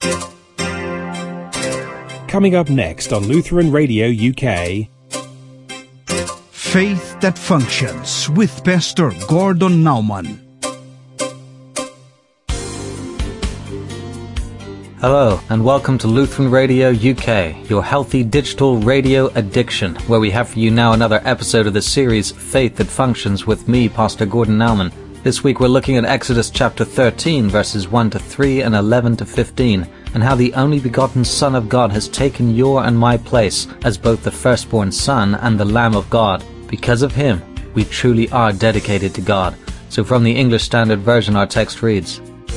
Coming up next on Lutheran Radio UK. Faith That Functions with Pastor Gordon Nauman. Hello, and welcome to Lutheran Radio UK, your healthy digital radio addiction, where we have for you now another episode of the series Faith That Functions with me, Pastor Gordon Nauman. This week we're looking at Exodus chapter 13, verses 1 to 3 and 11 to 15, and how the only begotten Son of God has taken your and my place as both the firstborn Son and the Lamb of God. Because of him, we truly are dedicated to God. So from the English Standard Version, our text reads,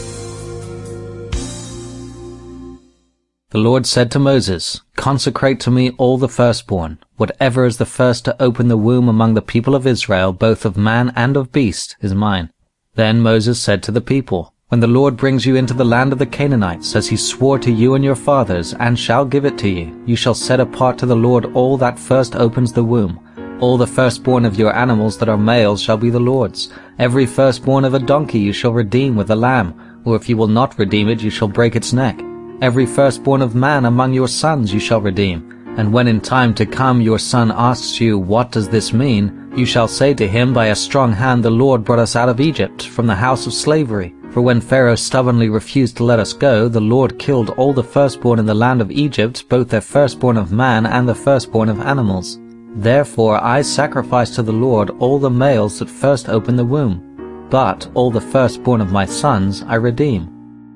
The Lord said to Moses, Consecrate to me all the firstborn, whatever is the first to open the womb among the people of Israel, both of man and of beast, is mine. Then Moses said to the people, When the Lord brings you into the land of the Canaanites, as he swore to you and your fathers, and shall give it to you, you shall set apart to the Lord all that first opens the womb. All the firstborn of your animals that are males shall be the Lord's. Every firstborn of a donkey you shall redeem with a lamb, or if you will not redeem it, you shall break its neck. Every firstborn of man among your sons you shall redeem. And when in time to come your son asks you, What does this mean? You shall say to him, By a strong hand the Lord brought us out of Egypt, from the house of slavery. For when Pharaoh stubbornly refused to let us go, the Lord killed all the firstborn in the land of Egypt, both their firstborn of man and the firstborn of animals. Therefore I sacrifice to the Lord all the males that first open the womb, but all the firstborn of my sons I redeem.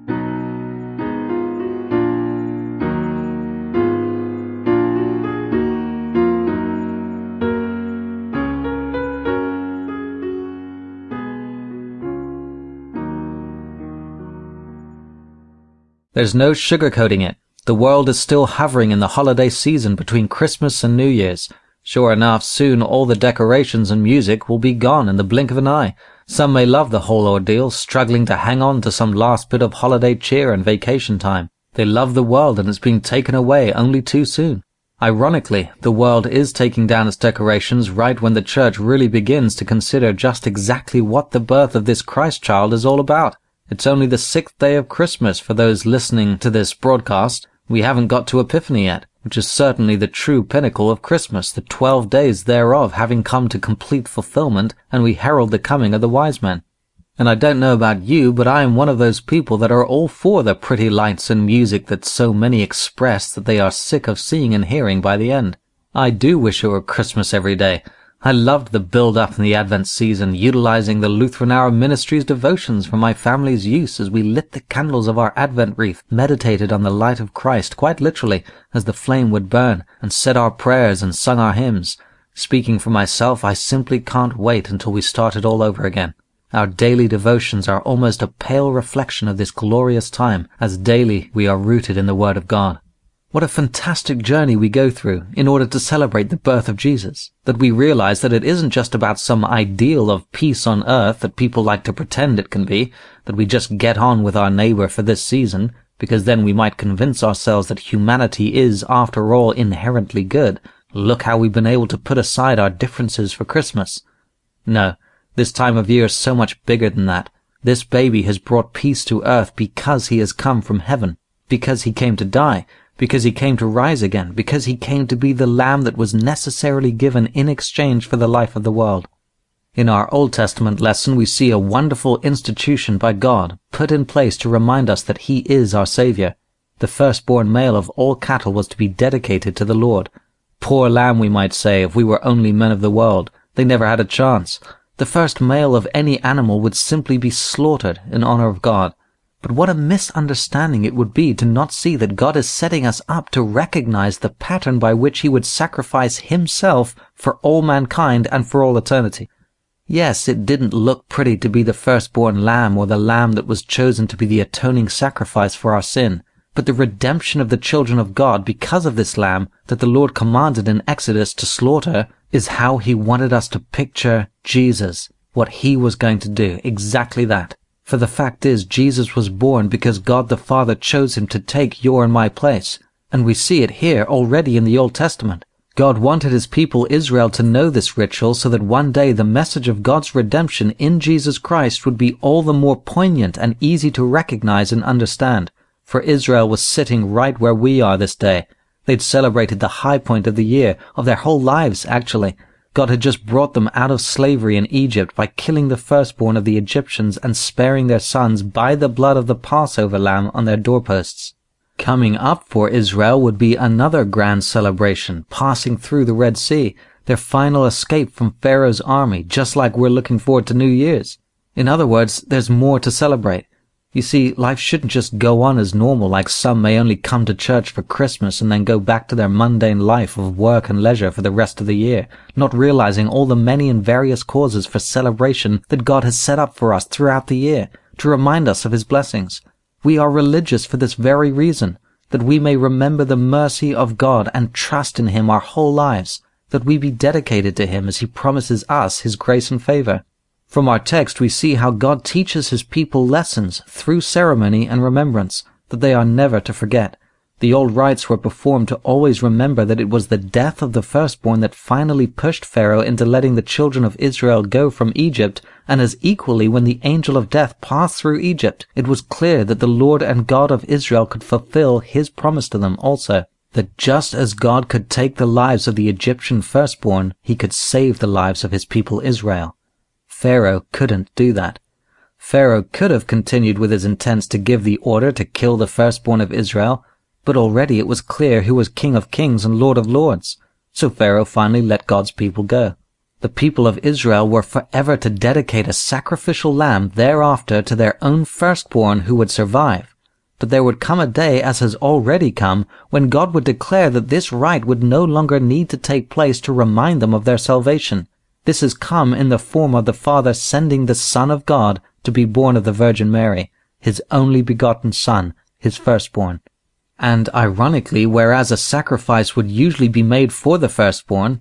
There's no sugarcoating it. The world is still hovering in the holiday season between Christmas and New Year's. Sure enough, soon all the decorations and music will be gone in the blink of an eye. Some may love the whole ordeal, struggling to hang on to some last bit of holiday cheer and vacation time. They love the world and it's being taken away only too soon. Ironically, the world is taking down its decorations right when the church really begins to consider just exactly what the birth of this Christ child is all about. It's only the 6th day of Christmas for those listening to this broadcast. We haven't got to Epiphany yet, which is certainly the true pinnacle of Christmas, the 12 days thereof having come to complete fulfillment, and we herald the coming of the wise men. And I don't know about you, but I am one of those people that are all for the pretty lights and music that so many express that they are sick of seeing and hearing by the end. I do wish it were Christmas every day. I loved the build-up in the Advent season, utilizing the Lutheran Hour Ministries devotions for my family's use as we lit the candles of our Advent wreath, meditated on the light of Christ, quite literally, as the flame would burn, and said our prayers and sung our hymns. Speaking for myself, I simply can't wait until we start it all over again. Our daily devotions are almost a pale reflection of this glorious time, as daily we are rooted in the Word of God. What a fantastic journey we go through in order to celebrate the birth of Jesus, that we realize that it isn't just about some ideal of peace on earth that people like to pretend it can be, that we just get on with our neighbor for this season, because then we might convince ourselves that humanity is, after all, inherently good. Look how we've been able to put aside our differences for Christmas. No, this time of year is so much bigger than that. This baby has brought peace to earth because he has come from heaven, because he came to die, because he came to rise again, because he came to be the lamb that was necessarily given in exchange for the life of the world. In our Old Testament lesson, we see a wonderful institution by God put in place to remind us that he is our Savior. The firstborn male of all cattle was to be dedicated to the Lord. Poor lamb, we might say, if we were only men of the world. They never had a chance. The first male of any animal would simply be slaughtered in honor of God. But what a misunderstanding it would be to not see that God is setting us up to recognize the pattern by which he would sacrifice himself for all mankind and for all eternity. Yes, it didn't look pretty to be the firstborn lamb or the lamb that was chosen to be the atoning sacrifice for our sin, but the redemption of the children of God because of this lamb that the Lord commanded in Exodus to slaughter is how he wanted us to picture Jesus, what he was going to do, exactly that. For the fact is, Jesus was born because God the Father chose him to take your and my place. And we see it here already in the Old Testament. God wanted his people Israel to know this ritual so that one day the message of God's redemption in Jesus Christ would be all the more poignant and easy to recognize and understand. for Israel was sitting right where we are this day. They'd celebrated the high point of the year, of their whole lives, actually. God had just brought them out of slavery in Egypt by killing the firstborn of the Egyptians and sparing their sons by the blood of the Passover lamb on their doorposts. Coming up for Israel would be another grand celebration, passing through the Red Sea, their final escape from Pharaoh's army, just like we're looking forward to New Year's. In other words, there's more to celebrate. You see, life shouldn't just go on as normal, like some may only come to church for Christmas and then go back to their mundane life of work and leisure for the rest of the year, not realizing all the many and various causes for celebration that God has set up for us throughout the year, to remind us of His blessings. We are religious for this very reason, that we may remember the mercy of God and trust in Him our whole lives, that we be dedicated to Him as He promises us His grace and favor. From our text we see how God teaches His people lessons through ceremony and remembrance that they are never to forget. The old rites were performed to always remember that it was the death of the firstborn that finally pushed Pharaoh into letting the children of Israel go from Egypt, and as equally when the angel of death passed through Egypt, it was clear that the Lord and God of Israel could fulfill His promise to them also, that just as God could take the lives of the Egyptian firstborn, He could save the lives of His people Israel. Pharaoh couldn't do that. Pharaoh could have continued with his intents to give the order to kill the firstborn of Israel, but already it was clear who was King of Kings and Lord of Lords. So Pharaoh finally let God's people go. The people of Israel were forever to dedicate a sacrificial lamb thereafter to their own firstborn who would survive. But there would come a day, as has already come, when God would declare that this rite would no longer need to take place to remind them of their salvation. This has come in the form of the Father sending the Son of God to be born of the Virgin Mary, His only begotten Son, His firstborn. And ironically, whereas a sacrifice would usually be made for the firstborn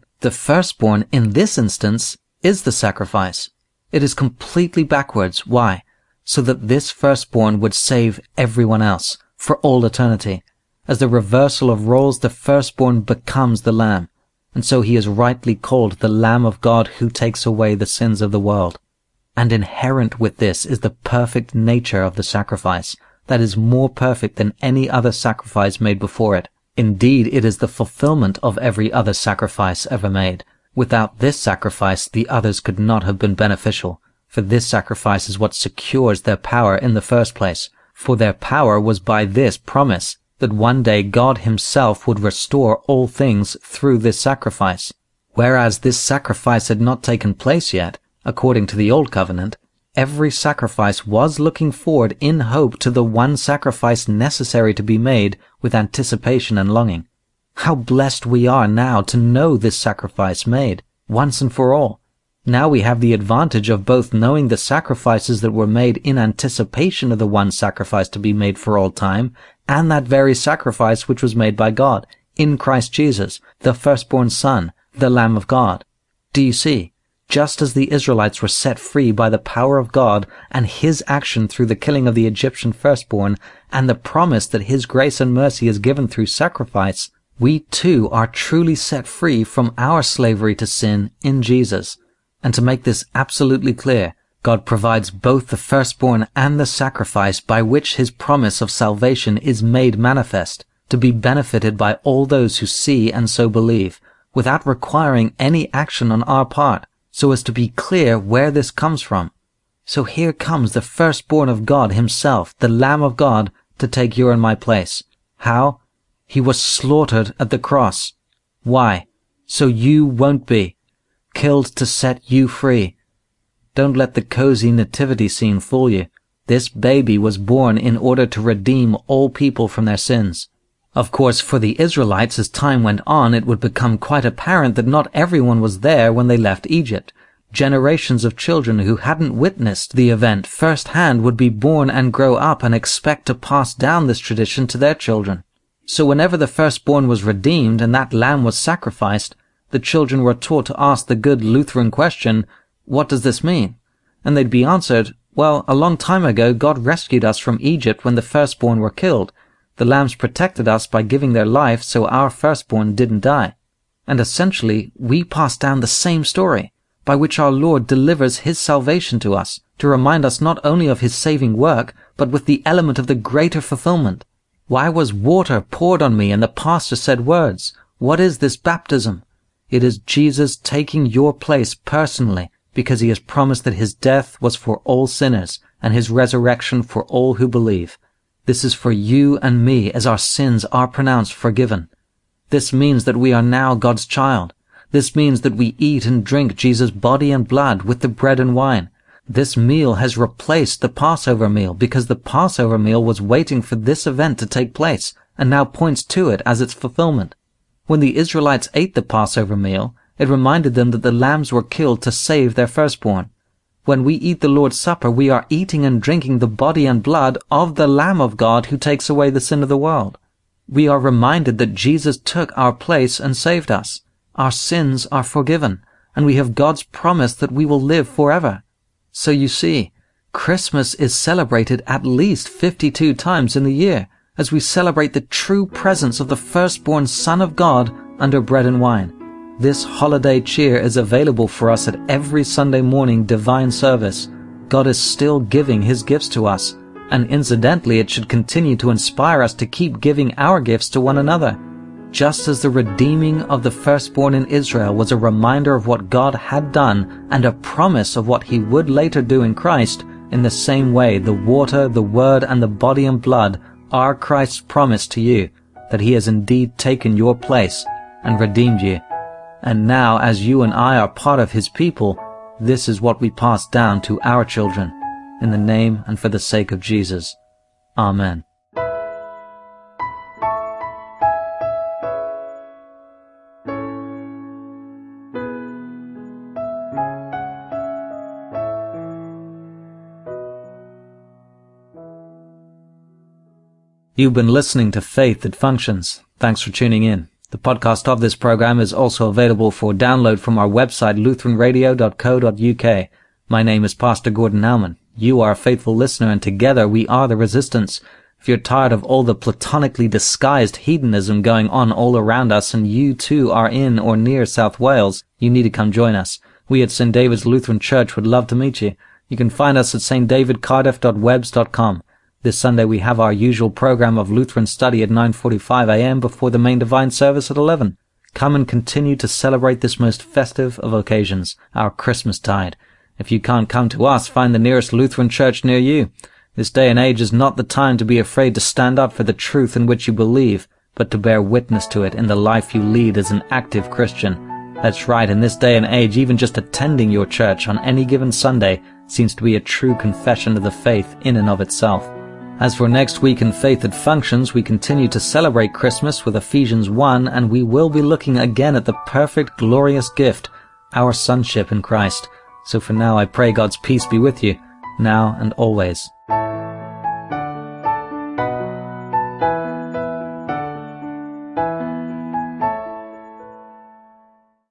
in this instance is the sacrifice. It is completely backwards. Why? So that this firstborn would save everyone else for all eternity. As the reversal of roles, the firstborn becomes the Lamb. And so He is rightly called the Lamb of God who takes away the sins of the world. And inherent with this is the perfect nature of the sacrifice, that is more perfect than any other sacrifice made before it. Indeed, it is the fulfillment of every other sacrifice ever made. Without this sacrifice, the others could not have been beneficial, for this sacrifice is what secures their power in the first place, for their power was by this promise, that one day God Himself would restore all things through this sacrifice. Whereas this sacrifice had not taken place yet, according to the Old Covenant, every sacrifice was looking forward in hope to the one sacrifice necessary to be made with anticipation and longing. How blessed we are now to know this sacrifice made, once and for all. Now we have the advantage of both knowing the sacrifices that were made in anticipation of the one sacrifice to be made for all time, and that very sacrifice which was made by God, in Christ Jesus, the firstborn Son, the Lamb of God. Do you see? Just as the Israelites were set free by the power of God and His action through the killing of the Egyptian firstborn, and the promise that His grace and mercy is given through sacrifice, we too are truly set free from our slavery to sin in Jesus. And to make this absolutely clear, God provides both the firstborn and the sacrifice by which His promise of salvation is made manifest, to be benefited by all those who see and so believe, without requiring any action on our part, so as to be clear where this comes from. So here comes the firstborn of God Himself, the Lamb of God, to take your and my place. How? He was slaughtered at the cross. Why? So you won't be. Killed to set you free. Don't let the cozy nativity scene fool you. This baby was born in order to redeem all people from their sins. Of course, for the Israelites, as time went on, it would become quite apparent that not everyone was there when they left Egypt. Generations of children who hadn't witnessed the event firsthand would be born and grow up and expect to pass down this tradition to their children. So whenever the firstborn was redeemed and that lamb was sacrificed, the children were taught to ask the good Lutheran question, what does this mean? And they'd be answered, well, a long time ago God rescued us from Egypt when the firstborn were killed. The lambs protected us by giving their life so our firstborn didn't die. And essentially, we pass down the same story, by which our Lord delivers His salvation to us, to remind us not only of His saving work, but with the element of the greater fulfillment, Why was water poured on me and the pastor said words? What is this baptism? It is Jesus taking your place personally, because he has promised that his death was for all sinners and his resurrection for all who believe. This is for you and me as our sins are pronounced forgiven. This means that we are now God's child. This means that we eat and drink Jesus' body and blood with the bread and wine. This meal has replaced the Passover meal because the Passover meal was waiting for this event to take place and now points to it as its fulfillment. When the Israelites ate the Passover meal, it reminded them that the lambs were killed to save their firstborn. When we eat the Lord's Supper, we are eating and drinking the body and blood of the Lamb of God who takes away the sin of the world. We are reminded that Jesus took our place and saved us. Our sins are forgiven, and we have God's promise that we will live forever. So you see, Christmas is celebrated at least 52 times in the year, as we celebrate the true presence of the firstborn Son of God under bread and wine. This holiday cheer is available for us at every Sunday morning divine service. God is still giving his gifts to us, and incidentally it should continue to inspire us to keep giving our gifts to one another. Just as the redeeming of the firstborn in Israel was a reminder of what God had done and a promise of what he would later do in Christ, in the same way the water, the word, and the body and blood are Christ's promise to you, that he has indeed taken your place and redeemed you. And now, as you and I are part of his people, this is what we pass down to our children, in the name and for the sake of Jesus. Amen. You've been listening to Faith That Functions. Thanks for tuning in. The podcast of this program is also available for download from our website, lutheranradio.co.uk. My name is Pastor Gordon Nauman. You are a faithful listener, and together we are the Resistance. If you're tired of all the platonically disguised hedonism going on all around us, and you too are in or near South Wales, you need to come join us. We at St. David's Lutheran Church would love to meet you. You can find us at stdavidcardiff.webs.com. This Sunday we have our usual program of Lutheran study at 9:45 a.m. before the main divine service at 11. Come and continue to celebrate this most festive of occasions, our Christmastide. If you can't come to us, find the nearest Lutheran church near you. This day and age is not the time to be afraid to stand up for the truth in which you believe, but to bear witness to it in the life you lead as an active Christian. That's right, in this day and age, even just attending your church on any given Sunday seems to be a true confession of the faith in and of itself. As for next week in Faith That Functions, we continue to celebrate Christmas with Ephesians 1, and we will be looking again at the perfect, glorious gift, our sonship in Christ. So for now, I pray God's peace be with you, now and always.